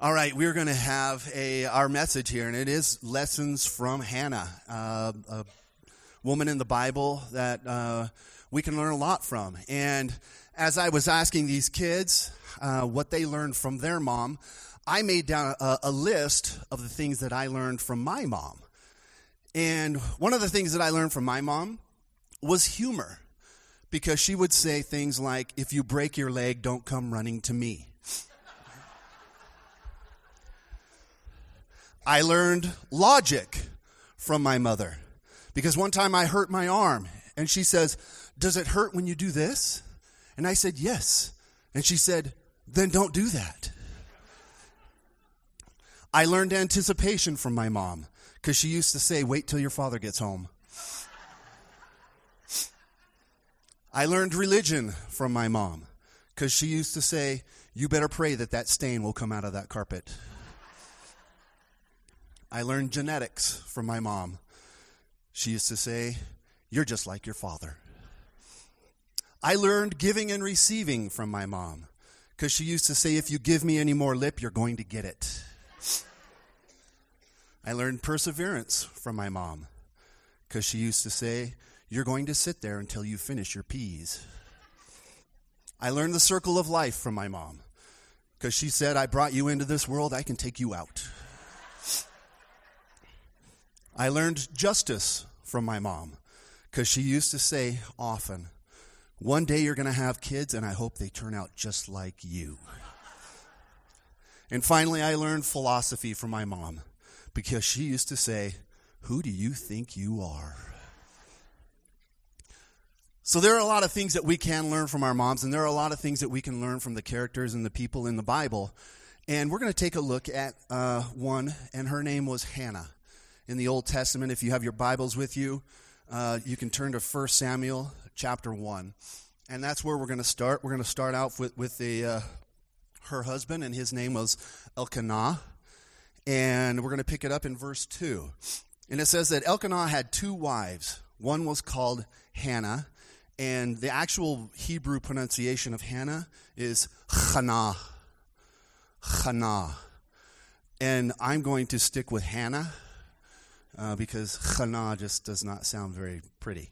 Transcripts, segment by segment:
All right, we're going to have our message here, and it is Lessons from Hannah, a woman in the Bible that we can learn a lot from. And as I was asking these kids what they learned from their mom, I made down a list of the things that I learned from my mom. And one of the things that I learned from my mom was humor, because she would say things like, "If you break your leg, don't come running to me." I learned logic from my mother, because one time I hurt my arm, and she says, "Does it hurt when you do this?" And I said, "Yes." And she said, "Then don't do that." I learned anticipation from my mom, because she used to say, "Wait till your father gets home." I learned religion from my mom, because she used to say, "You better pray that that stain will come out of that carpet." I learned genetics from my mom. She used to say, "You're just like your father." I learned giving and receiving from my mom, because she used to say, "If you give me any more lip, you're going to get it." I learned perseverance from my mom, because she used to say, "You're going to sit there until you finish your peas." I learned the circle of life from my mom, because she said, "I brought you into this world, I can take you out." I learned justice from my mom, because she used to say often, "One day you're going to have kids, and I hope they turn out just like you." And finally, I learned philosophy from my mom, because she used to say, "Who do you think you are?" So there are a lot of things that we can learn from our moms, and there are a lot of things that we can learn from the characters and the people in the Bible. And we're going to take a look at one, and her name was Hannah. In the Old Testament, if you have your Bibles with you, you can turn to 1 Samuel chapter 1. And that's where we're going to start. We're going to start out with her husband, and his name was Elkanah. And we're going to pick it up in verse 2. And it says that Elkanah had two wives. One was called Hannah, and the actual Hebrew pronunciation of Hannah is Hannah. Hannah. And I'm going to stick with Hannah, because Hannah just does not sound very pretty.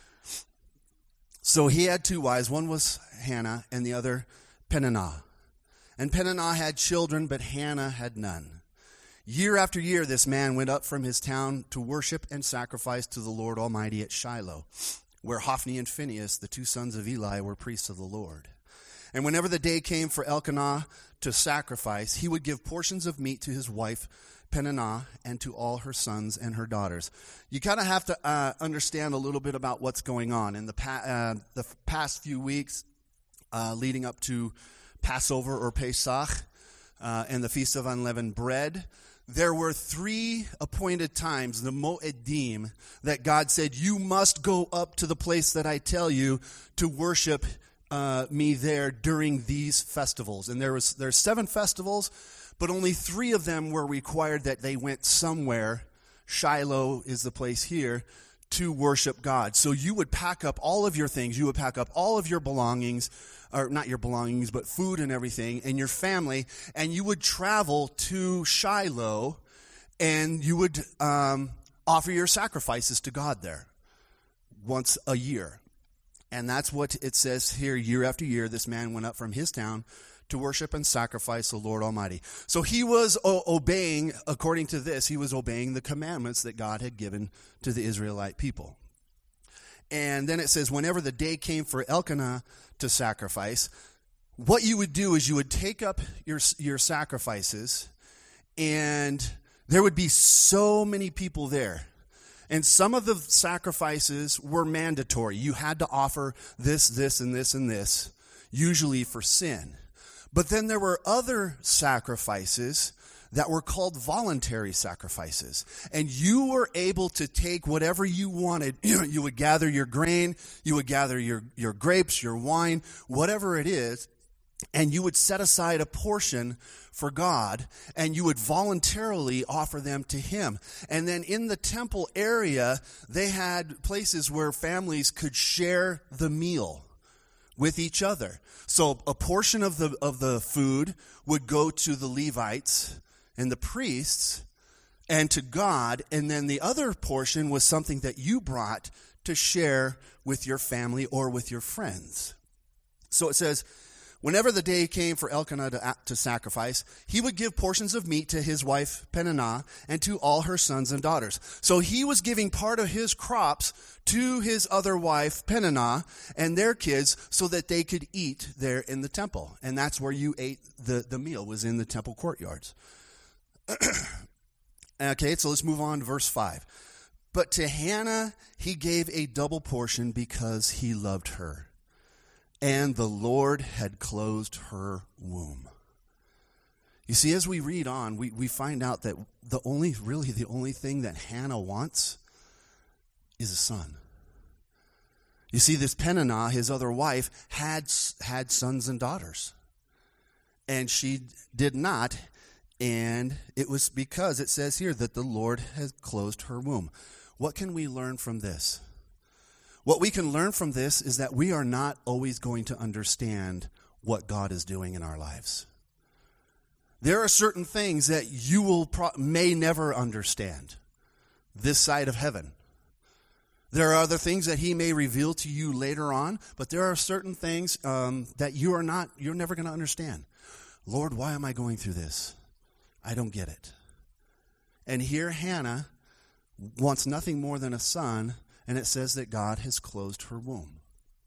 So he had two wives. One was Hannah, and the other Peninnah. And Peninnah had children, but Hannah had none. Year after year, this man went up from his town to worship and sacrifice to the Lord Almighty at Shiloh, where Hophni and Phinehas, the two sons of Eli, were priests of the Lord. And whenever the day came for Elkanah to sacrifice, he would give portions of meat to his wife Peninnah and to all her sons and her daughters. You kind of have to understand a little bit about what's going on. In the past few weeks leading up to Passover or Pesach and the Feast of Unleavened Bread, there were 3 appointed times, the Moedim, that God said, "You must go up to the place that I tell you to worship me there during these festivals." And there's 7 festivals, but only 3 of them were required that they went somewhere. Shiloh is the place here to worship God. So you would pack up all of your things. You would pack up all of your belongings, or not your belongings, but food and everything, and your family, and you would travel to Shiloh, and you would offer your sacrifices to God there once a year. And that's what it says here. Year after year, this man went up from his town to worship and sacrifice the Lord Almighty. So he was obeying, according to this, he was obeying the commandments that God had given to the Israelite people. And then it says, whenever the day came for Elkanah to sacrifice, what you would do is you would take up your sacrifices, and there would be so many people there. And some of the sacrifices were mandatory. You had to offer this, this, and this, and this, usually for sin. But then there were other sacrifices that were called voluntary sacrifices. And you were able to take whatever you wanted. You would gather your grain, you would gather your grapes, your wine, whatever it is, and you would set aside a portion for God, and you would voluntarily offer them to Him. And then in the temple area, they had places where families could share the meal with each other. So a portion of the food would go to the Levites and the priests and to God, and then the other portion was something that you brought to share with your family or with your friends. So it says, whenever the day came for Elkanah to sacrifice, he would give portions of meat to his wife Peninnah and to all her sons and daughters. So he was giving part of his crops to his other wife Peninnah and their kids so that they could eat there in the temple. And that's where you ate the meal, was in the temple courtyards. Okay, so let's move on to verse 5. But to Hannah he gave a double portion because he loved her, and the Lord had closed her womb. You see, as we read on, we find out that the only thing that Hannah wants is a son. You see, this Peninnah, his other wife, had sons and daughters, and she did not. And it was because it says here that the Lord has closed her womb. What can we learn from this? What we can learn from this is that we are not always going to understand what God is doing in our lives. There are certain things that you may never understand this side of heaven. There are other things that he may reveal to you later on, but there are certain things that you're never going to understand. Lord, why am I going through this? I don't get it. And here Hannah wants nothing more than a son, and it says that God has closed her womb.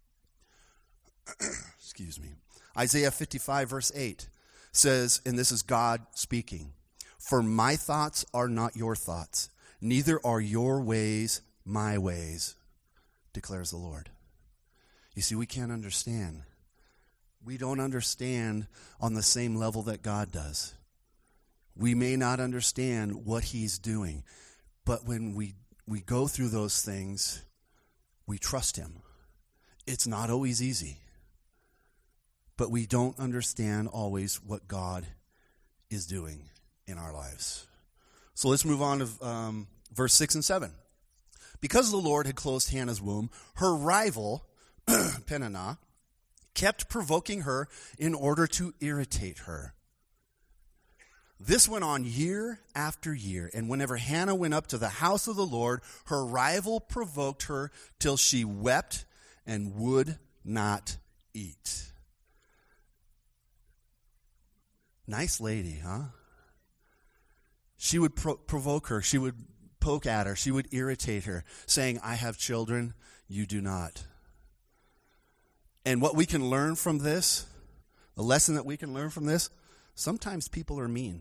Excuse me. Isaiah 55 verse 8 says, and this is God speaking, "For my thoughts are not your thoughts, neither are your ways my ways, declares the Lord." You see, we can't understand. We don't understand on the same level that God does. We may not understand what he's doing, but when we go through those things, we trust him. It's not always easy, but we don't understand always what God is doing in our lives. So let's move on to verse 6 and 7. Because the Lord had closed Hannah's womb, her rival, Peninnah, kept provoking her in order to irritate her. This went on year after year, and whenever Hannah went up to the house of the Lord, her rival provoked her till she wept and would not eat. Nice lady, huh? She would provoke her. She would poke at her. She would irritate her, saying, "I have children, you do not." And what we can learn from this, the lesson that we can learn from this, sometimes people are mean.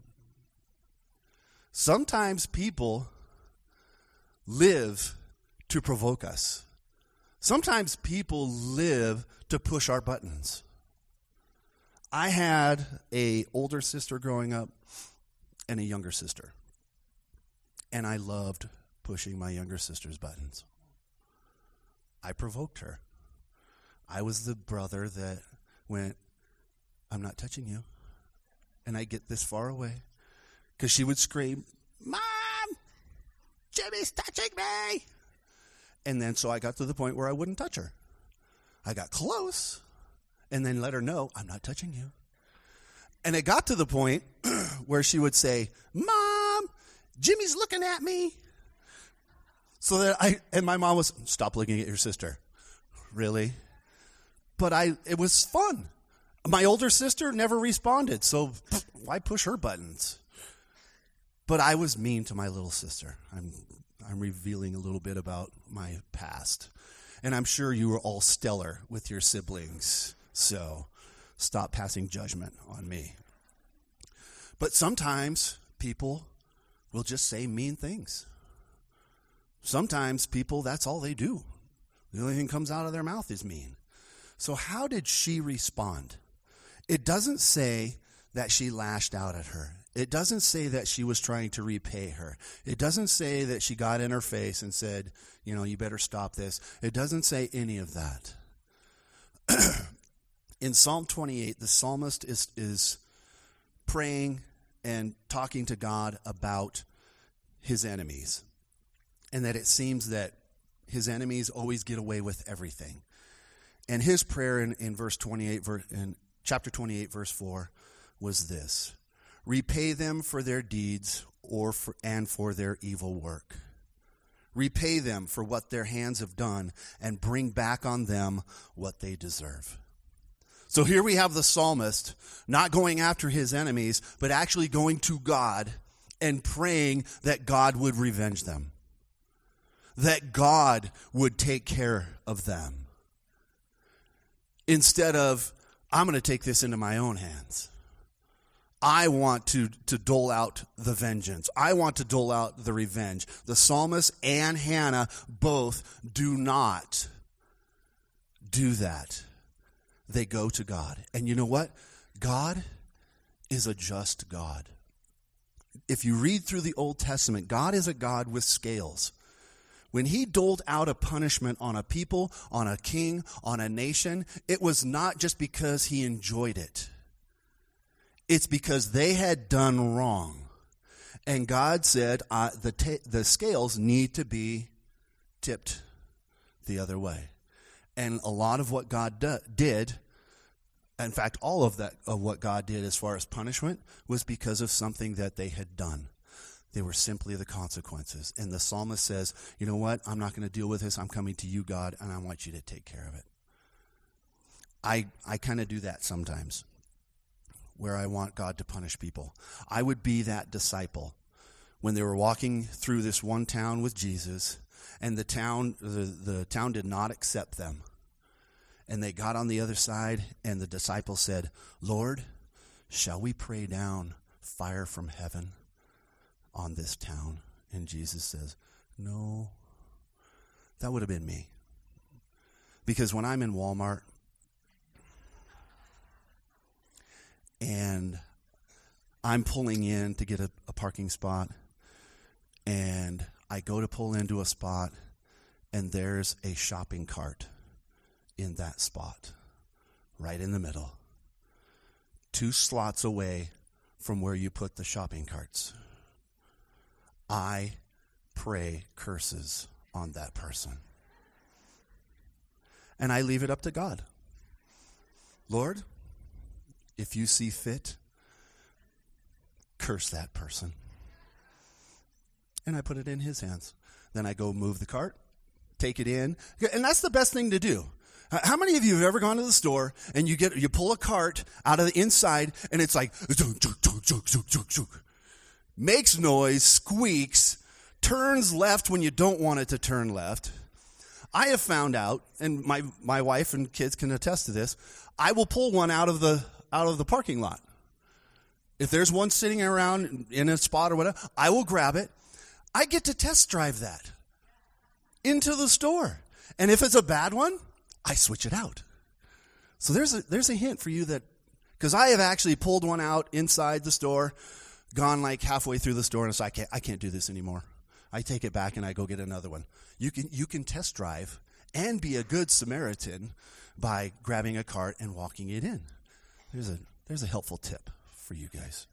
Sometimes people live to provoke us. Sometimes people live to push our buttons. I had an older sister growing up and a younger sister. And I loved pushing my younger sister's buttons. I provoked her. I was the brother that went, "I'm not touching you." And I get this far away. Because she would scream, "Mom, Jimmy's touching me." And then so I got to the point where I wouldn't touch her. I got close and then let her know, "I'm not touching you." And it got to the point where she would say, "Mom, Jimmy's looking at me." So that and my mom was, "Stop looking at your sister." Really? But it was fun. My older sister never responded, so why push her buttons? But I was mean to my little sister. I'm revealing a little bit about my past. And I'm sure you were all stellar with your siblings, so stop passing judgment on me. But sometimes people will just say mean things. Sometimes people, that's all they do. The only thing that comes out of their mouth is mean. So how did she respond? It doesn't say that she lashed out at her. It doesn't say that she was trying to repay her. It doesn't say that she got in her face and said, "You better stop this." It doesn't say any of that. In Psalm 28, the psalmist is praying and talking to God about his enemies, and that it seems that his enemies always get away with everything. And his prayer in verse 28, in chapter 28, verse 4, was this: repay them for their deeds and for their evil work. Repay them for what their hands have done and bring back on them what they deserve. So here we have the psalmist not going after his enemies, but actually going to God and praying that God would revenge them, that God would take care of them, instead of, I'm going to take this into my own hands. I want to dole out the vengeance. I want to dole out the revenge. The psalmist and Hannah both do not do that. They go to God. And you know what? God is a just God. If you read through the Old Testament, God is a God with scales. When he doled out a punishment on a people, on a king, on a nation, it was not just because he enjoyed it. It's because they had done wrong. And God said the scales need to be tipped the other way. And a lot of what God did, in fact, all of what God did as far as punishment, was because of something that they had done. They were simply the consequences. And the psalmist says, you know what? I'm not going to deal with this. I'm coming to you, God, and I want you to take care of it. I kind of do that sometimes, where I want God to punish people. I would be that disciple when they were walking through this one town with Jesus, and the town did not accept them. And they got on the other side, and the disciples said, Lord, shall we pray down fire from heaven on this town? And Jesus says, no. That would have been me. Because when I'm in Walmart and I'm pulling in to get a parking spot, and I go to pull into a spot, and there's a shopping cart in that spot, right in the middle, 2 slots away from where you put the shopping carts, I pray curses on that person. And I leave it up to God. Lord, if you see fit, curse that person. And I put it in his hands. Then I go move the cart, take it in. And that's the best thing to do. How many of you have ever gone to the store and you pull a cart out of the inside and it's like, makes noise, squeaks, turns left when you don't want it to turn left. I have found out, and my wife and kids can attest to this, I will pull one out of the parking lot. If there's one sitting around in a spot or whatever, I will grab it. I get to test drive that into the store. And if it's a bad one, I switch it out. So there's a hint for you that, because I have actually pulled one out inside the store, gone like halfway through the store, and I can't do this anymore. I take it back and I go get another one. You can test drive and be a good Samaritan by grabbing a cart and walking it in. There's a helpful tip for you guys.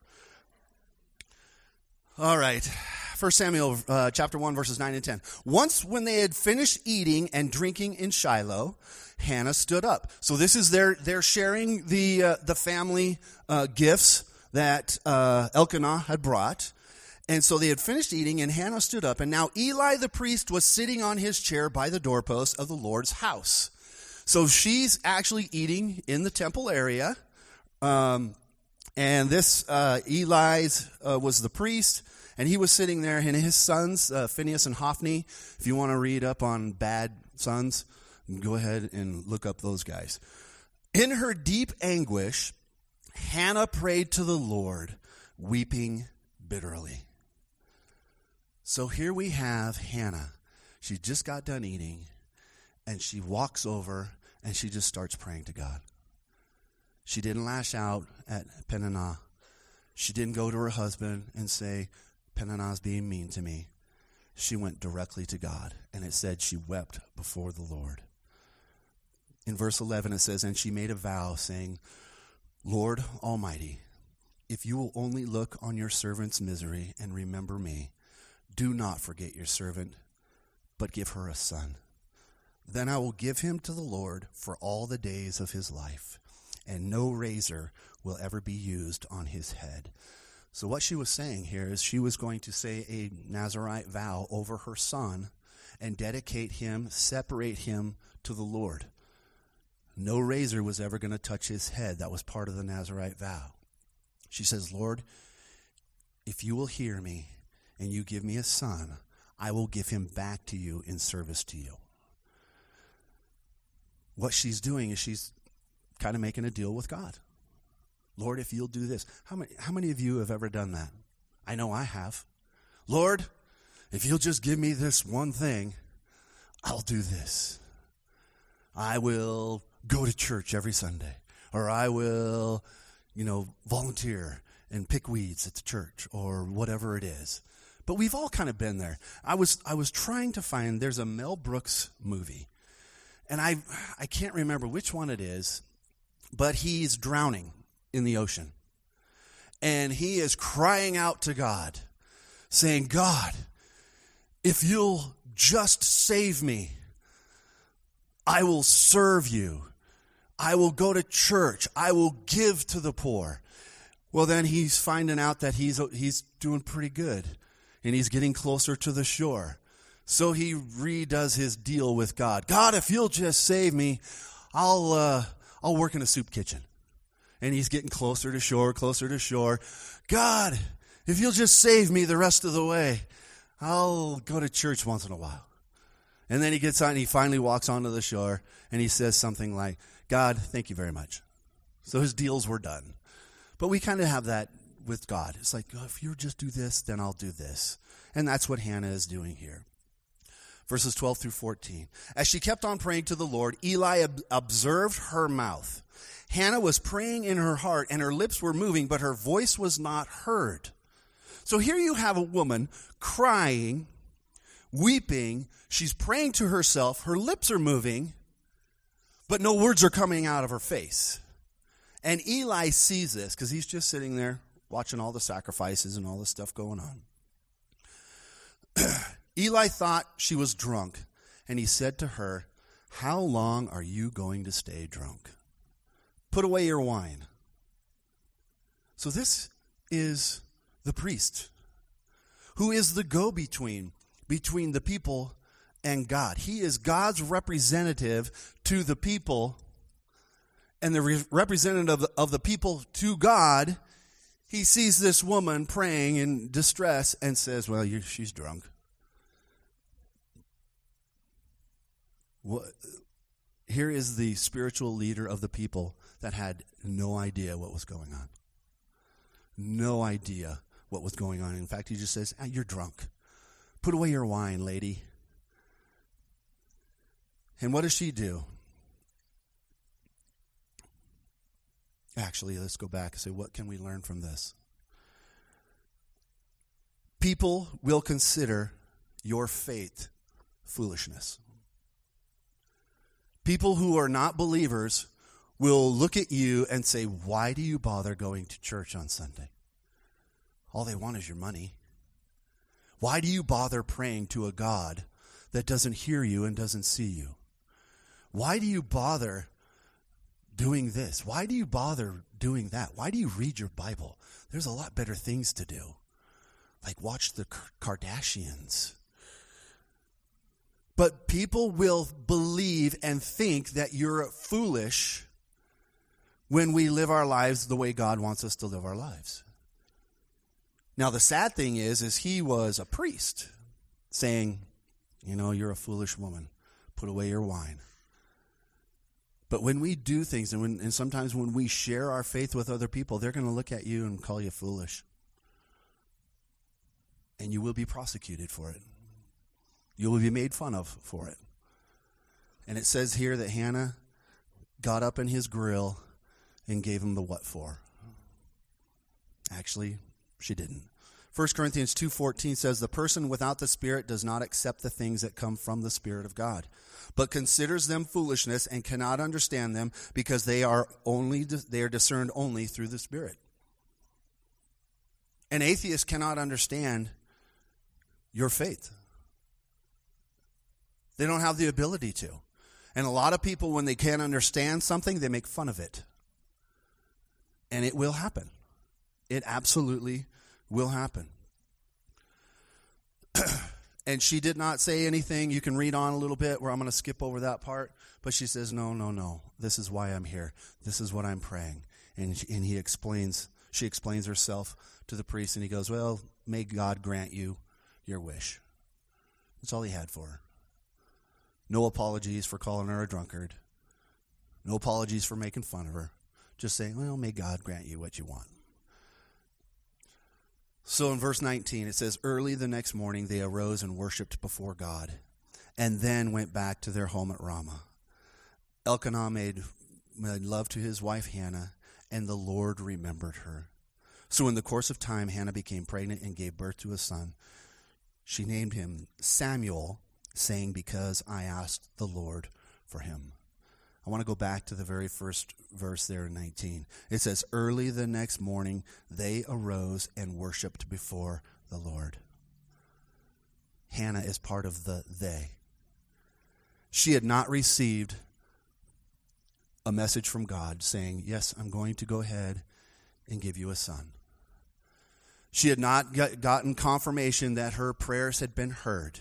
All right. 1 Samuel chapter 1, verses 9 and 10. Once when they had finished eating and drinking in Shiloh, Hannah stood up. So this is they're sharing the family gifts that Elkanah had brought. And so they had finished eating, and Hannah stood up. And now Eli the priest was sitting on his chair by the doorpost of the Lord's house. So she's actually eating in the temple area. And this Eli's was the priest, and he was sitting there, and his sons, Phinehas and Hophni. If you want to read up on bad sons, go ahead and look up those guys. In her deep anguish, Hannah prayed to the Lord, weeping bitterly. So here we have Hannah. She just got done eating, and she walks over, and she just starts praying to God. She didn't lash out at Peninnah. She didn't go to her husband and say, Peninnah's being mean to me. She went directly to God, and it said she wept before the Lord. In verse 11 it says, and she made a vow, saying, Lord Almighty, if you will only look on your servant's misery and remember me, do not forget your servant, but give her a son. Then I will give him to the Lord for all the days of his life, and no razor will ever be used on his head. So what she was saying here is she was going to say a Nazirite vow over her son and dedicate him, separate him to the Lord. No razor was ever going to touch his head. That was part of the Nazirite vow. She says, Lord, if you will hear me and you give me a son, I will give him back to you in service to you. What she's doing is she's kind of making a deal with God. Lord, if you'll do this. How many of you have ever done that? I know I have. Lord, if you'll just give me this one thing, I'll do this. I will go to church every Sunday. Or I will, volunteer and pick weeds at the church or whatever it is. But we've all kind of been there. I was trying to find, there's a Mel Brooks movie. And I can't remember which one it is, but he's drowning in the ocean. And he is crying out to God, saying, God, if you'll just save me, I will serve you. I will go to church. I will give to the poor. Well, then he's finding out that he's doing pretty good, and he's getting closer to the shore. So he redoes his deal with God. God, if you'll just save me, I'll work in a soup kitchen. And he's getting closer to shore, closer to shore. God, if you'll just save me the rest of the way, I'll go to church once in a while. And then he gets on and he finally walks onto the shore and he says something like, God, thank you very much. So his deals were done. But we kind of have that with God. It's like, oh, if you just do this, then I'll do this. And that's what Hannah is doing here. Verses 12 through 14. As she kept on praying to the Lord, Eli observed her mouth. Hannah was praying in her heart, and her lips were moving, but her voice was not heard. So here you have a woman crying, weeping. She's praying to herself. Her lips are moving, but no words are coming out of her face. And Eli sees this because he's just sitting there watching all the sacrifices and all the stuff going on. Eli thought she was drunk, and he said to her, how long are you going to stay drunk? Put away your wine. So this is the priest, who is the go-between between the people and God. He is God's representative to the people, and the representative of the people to God. He sees this woman praying in distress and says, well, she's drunk. Here is the spiritual leader of the people that had no idea what was going on. No idea what was going on. In fact, he just says, you're drunk. Put away your wine, lady. And what does she do? Actually, let's go back and say, what can we learn from this? People will consider your faith foolishness. People who are not believers will look at you and say, why do you bother going to church on Sunday? All they want is your money. Why do you bother praying to a God that doesn't hear you and doesn't see you? Why do you bother doing this? Why do you bother doing that? Why do you read your Bible? There's a lot better things to do, like watch the Kardashians. But people will believe and think that you're foolish when we live our lives the way God wants us to live our lives. Now, the sad thing is he was a priest saying, you're a foolish woman. Put away your wine. But when we do things, and sometimes when we share our faith with other people, they're going to look at you and call you foolish. And you will be prosecuted for it. You will be made fun of for it. And it says here that Hannah got up in his grill and gave him the what for. Actually, she didn't. 1 Corinthians 2:14 says, the person without the Spirit does not accept the things that come from the Spirit of God, but considers them foolishness and cannot understand them because they are discerned only through the Spirit. An atheist cannot understand your faith. They don't have the ability to. And a lot of people, when they can't understand something, they make fun of it. And it will happen. It absolutely will happen. And she did not say anything. You can read on a little bit where I'm going to skip over that part. But she says, no. This is why I'm here. This is what I'm praying. And she explains herself to the priest. And he goes, well, may God grant you your wish. That's all he had for her. No apologies for calling her a drunkard. No apologies for making fun of her. Just saying, well, may God grant you what you want. So in verse 19, it says, early the next morning they arose and worshipped before God, and then went back to their home at Ramah. Elkanah made love to his wife Hannah, and the Lord remembered her. So in the course of time, Hannah became pregnant and gave birth to a son. She named him Samuel, saying, because I asked the Lord for him. I want to go back to the very first verse there in 19. It says, early the next morning, they arose and worshiped before the Lord. Hannah is part of the they. She had not received a message from God saying, yes, I'm going to go ahead and give you a son. She had not gotten confirmation that her prayers had been heard.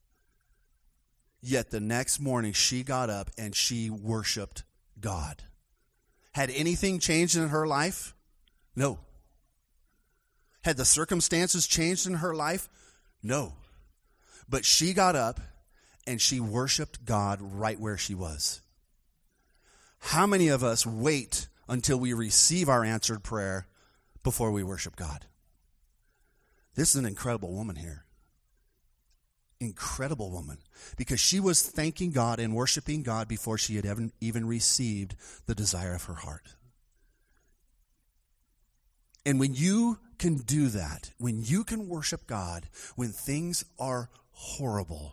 Yet the next morning she got up and she worshiped God. Had anything changed in her life? No. Had the circumstances changed in her life? No. But she got up and she worshiped God right where she was. How many of us wait until we receive our answered prayer before we worship God? This is an incredible woman here. Incredible woman, because she was thanking God and worshiping God before she had even received the desire of her heart. And when you can do that, when you can worship God, when things are horrible,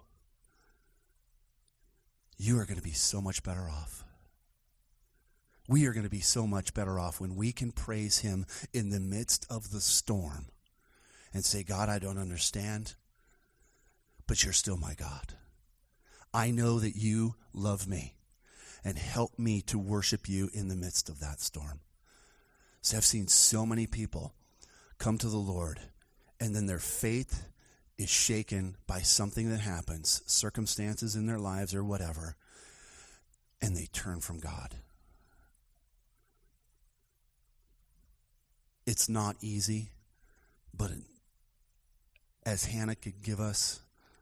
you are going to be so much better off. We are going to be so much better off when we can praise him in the midst of the storm and say, God, I don't understand, but you're still my God. I know that you love me, and help me to worship you in the midst of that storm. So I've seen so many people come to the Lord, and then their faith is shaken by something that happens, circumstances in their lives or whatever, and they turn from God. It's not easy, but as Hannah could give us,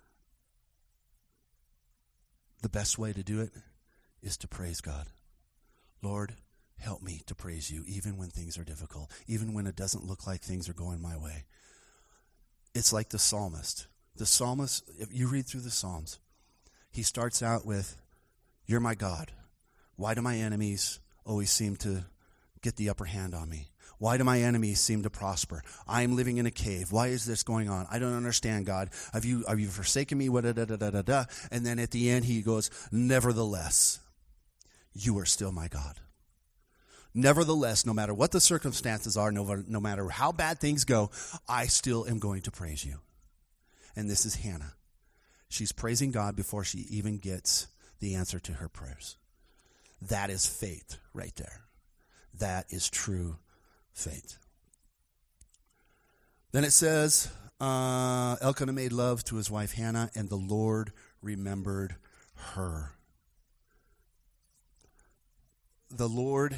the best way to do it is to praise God. Lord, help me to praise you even when things are difficult, even when it doesn't look like things are going my way. It's like the psalmist. The psalmist, if you read through the Psalms, he starts out with, you're my God. Why do my enemies always seem to get the upper hand on me? Why do my enemies seem to prosper? I am living in a cave. Why is this going on? I don't understand, God. Have you forsaken me? And then at the end he goes, nevertheless, you are still my God. Nevertheless, no matter what the circumstances are, no matter how bad things go, I still am going to praise you. And this is Hannah. She's praising God before she even gets the answer to her prayers. That is faith right there. That is true faith. Then it says, Elkanah made love to his wife Hannah, and the Lord remembered her. The Lord,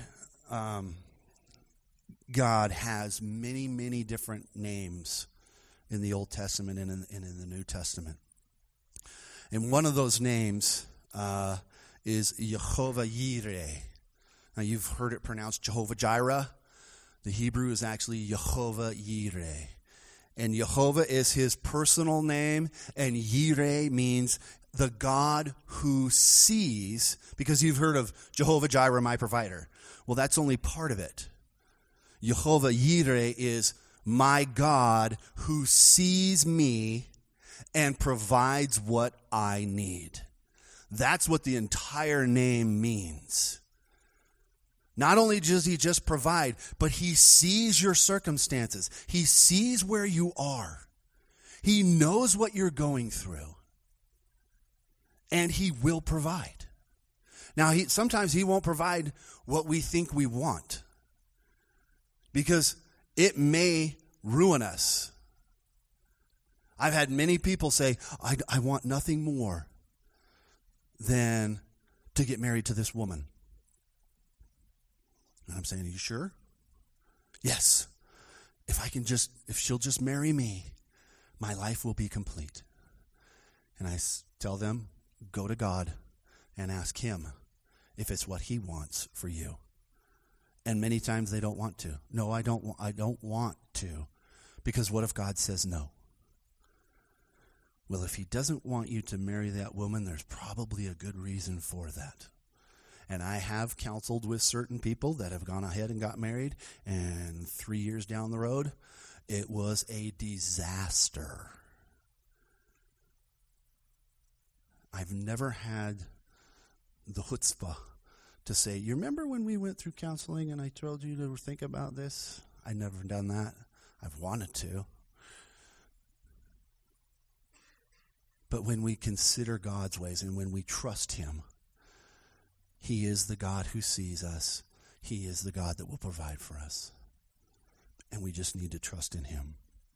God, has many, many different names in the Old Testament and in the New Testament. And one of those names is Jehovah Yireh. Now you've heard it pronounced Jehovah Jireh. The Hebrew is actually Jehovah Yireh. And Jehovah is his personal name, and Yireh means the God who sees, because you've heard of Jehovah Jireh, my provider. Well, that's only part of it. Jehovah Yireh is my God who sees me and provides what I need. That's what the entire name means. Not only does he just provide, but he sees your circumstances. He sees where you are. He knows what you're going through. And he will provide. Now, sometimes he won't provide what we think we want because it may ruin us. I've had many people say, I want nothing more than to get married to this woman. And I'm saying, are you sure? Yes. If she'll just marry me, my life will be complete. And I tell them, go to God and ask him if it's what he wants for you. And many times they don't want to. No, I don't want to. Because what if God says no? Well, if he doesn't want you to marry that woman, there's probably a good reason for that. And I have counseled with certain people that have gone ahead and got married, and 3 years down the road, it was a disaster. I've never had the chutzpah to say, you remember when we went through counseling and I told you to think about this? I've never done that. I've wanted to. But when we consider God's ways and when we trust him, he is the God who sees us. He is the God that will provide for us. And we just need to trust in him.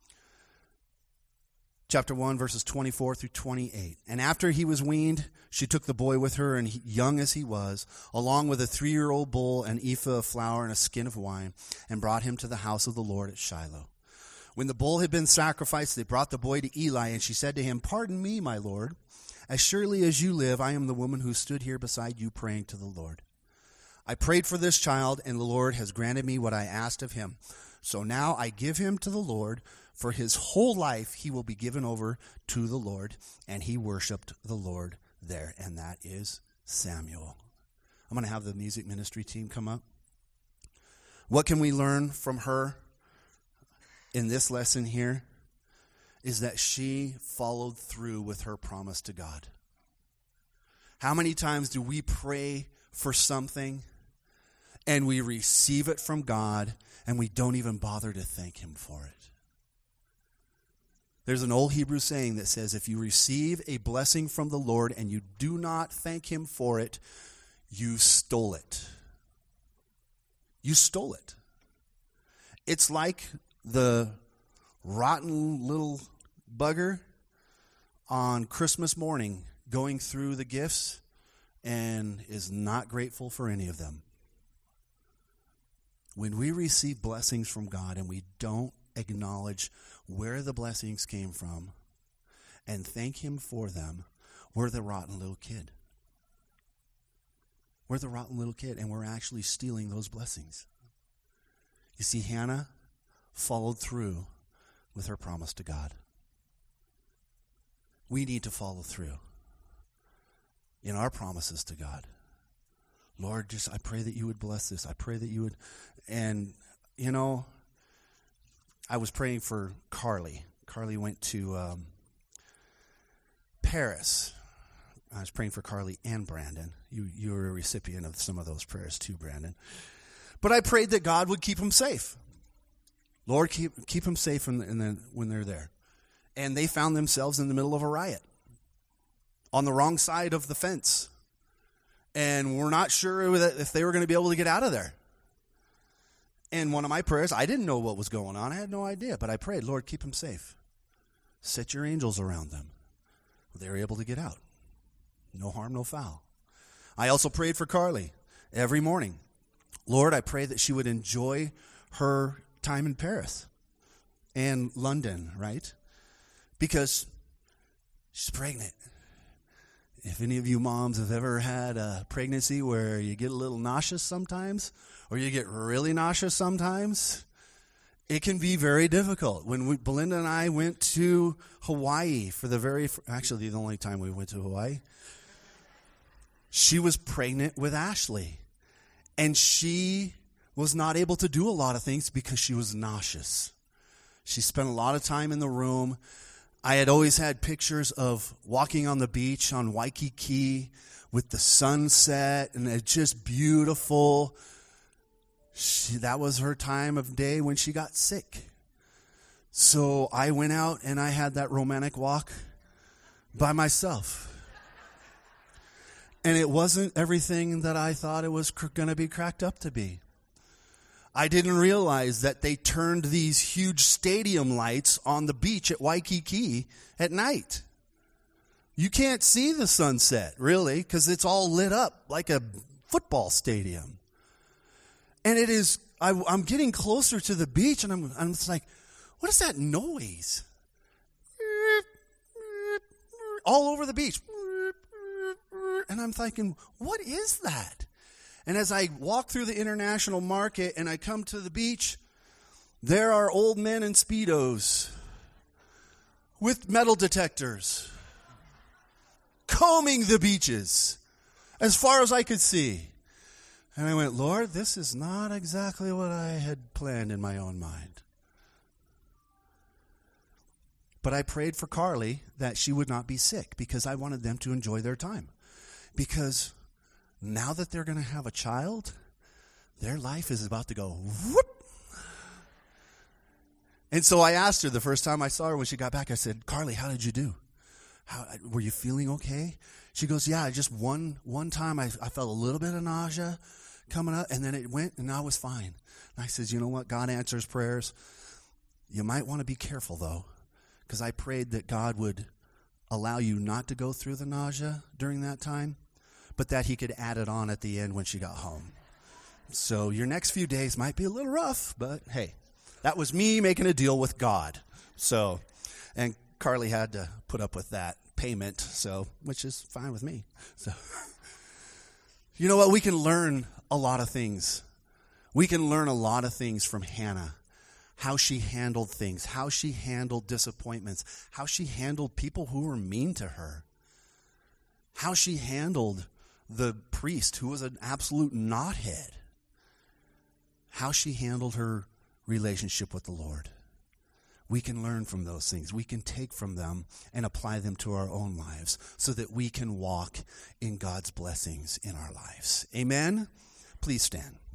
Chapter 1, verses 24 through 28. And after he was weaned, she took the boy with her, and young as he was, along with a 3-year-old bull, an ephah of flour, and a skin of wine, and brought him to the house of the Lord at Shiloh. When the bull had been sacrificed, they brought the boy to Eli, and she said to him, "Pardon me, my lord. As surely as you live, I am the woman who stood here beside you praying to the Lord. I prayed for this child, and the Lord has granted me what I asked of him. So now I give him to the Lord. For his whole life he will be given over to the Lord." And he worshiped the Lord there. And that is Samuel. I'm going to have the music ministry team come up. What can we learn from her in this lesson here? Is that she followed through with her promise to God. How many times do we pray for something and we receive it from God and we don't even bother to thank him for it? There's an old Hebrew saying that says, if you receive a blessing from the Lord and you do not thank him for it, you stole it. You stole it. It's like the rotten little bugger on Christmas morning going through the gifts and is not grateful for any of them. When we receive blessings from God and we don't acknowledge where the blessings came from and thank him for them, we're the rotten little kid. We're the rotten little kid, and we're actually stealing those blessings. You see, Hannah followed through with her promise to God. We need to follow through in our promises to God. Lord, I pray that you would bless this. I pray that you would. And, I was praying for Carly. Carly went to Paris. I was praying for Carly and Brandon. You were a recipient of some of those prayers too, Brandon. But I prayed that God would keep them safe. Lord, keep them safe when they're there. And they found themselves in the middle of a riot on the wrong side of the fence. And we're not sure if they were going to be able to get out of there. And one of my prayers, I didn't know what was going on. I had no idea. But I prayed, Lord, keep them safe. Set your angels around them. They were able to get out. No harm, no foul. I also prayed for Carly every morning. Lord, I pray that she would enjoy her time in Paris and London, right? Because she's pregnant. If any of you moms have ever had a pregnancy where you get a little nauseous sometimes, or you get really nauseous sometimes, it can be very difficult. When Belinda and I went to Hawaii for actually the only time we went to Hawaii, she was pregnant with Ashley. And she was not able to do a lot of things because she was nauseous. She spent a lot of time in the room. I had always had pictures of walking on the beach on Waikiki with the sunset, and it's just beautiful. That was her time of day when she got sick. So I went out and I had that romantic walk by myself. And it wasn't everything that I thought it was going to be cracked up to be. I didn't realize that they turned these huge stadium lights on the beach at Waikiki at night. You can't see the sunset, really, because it's all lit up like a football stadium. And it is, I'm getting closer to the beach, and I'm just like, what is that noise? All over the beach. And I'm thinking, what is that? And as I walk through the international market and I come to the beach, there are old men in Speedos with metal detectors combing the beaches as far as I could see. And I went, Lord, this is not exactly what I had planned in my own mind. But I prayed for Carly that she would not be sick because I wanted them to enjoy their time. Because now that they're going to have a child, their life is about to go whoop. And so I asked her the first time I saw her when she got back, I said, Carly, how did you do? Were you feeling okay? She goes, yeah, just one time I felt a little bit of nausea coming up, and then it went, and I was fine. And I said, you know what? God answers prayers. You might want to be careful, though, because I prayed that God would allow you not to go through the nausea during that time, but that he could add it on at the end when she got home. So your next few days might be a little rough, but hey, that was me making a deal with God. So, and Carly had to put up with that payment, so, which is fine with me. So, you know what? We can learn a lot of things. We can learn a lot of things from Hannah. How she handled things, how she handled disappointments, how she handled people who were mean to her, how she handled the priest who was an absolute knothead, how she handled her relationship with the Lord. We can learn from those things. We can take from them and apply them to our own lives so that we can walk in God's blessings in our lives. Amen? Please stand.